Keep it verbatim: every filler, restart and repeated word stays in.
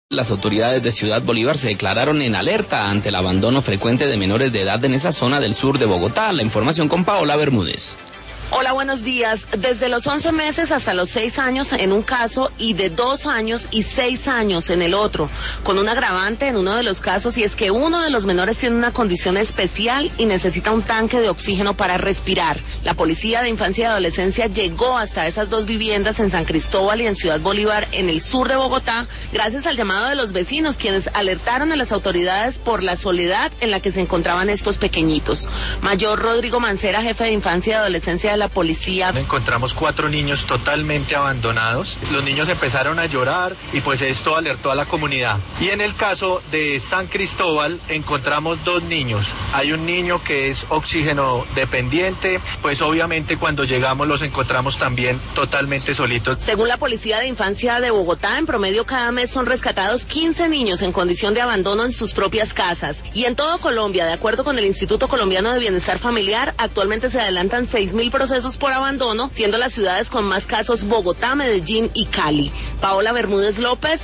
Las autoridades de Ciudad Bolívar se declararon en alerta ante el abandono frecuente de menores de edad en esa zona del sur de Bogotá. La información con Paola Bermúdez. Hola, buenos días. Desde los once meses hasta los seis años en un caso y de dos años y seis años en el otro, con un agravante en uno de los casos, y es que uno de los menores tiene una condición especial y necesita un tanque de oxígeno para respirar. La Policía de Infancia y Adolescencia llegó hasta esas dos viviendas en San Cristóbal y en Ciudad Bolívar, en el sur de Bogotá, gracias al llamado de los vecinos, quienes alertaron a las autoridades por la soledad en la que se encontraban estos pequeñitos. Mayor Rodrigo Mancera, jefe de Infancia y Adolescencia de la policía. Encontramos cuatro niños totalmente abandonados. Los niños empezaron a llorar y pues esto alertó a la comunidad. Y en el caso de San Cristóbal encontramos dos niños. Hay un niño que es oxígeno dependiente, pues obviamente cuando llegamos los encontramos también totalmente solitos. Según la Policía de Infancia de Bogotá, en promedio cada mes son rescatados quince niños en condición de abandono en sus propias casas. Y en todo Colombia, de acuerdo con el Instituto Colombiano de Bienestar Familiar, actualmente se adelantan seis mil procesos por abandono, siendo las ciudades con más casos Bogotá, Medellín y Cali. Paola Bermúdez López,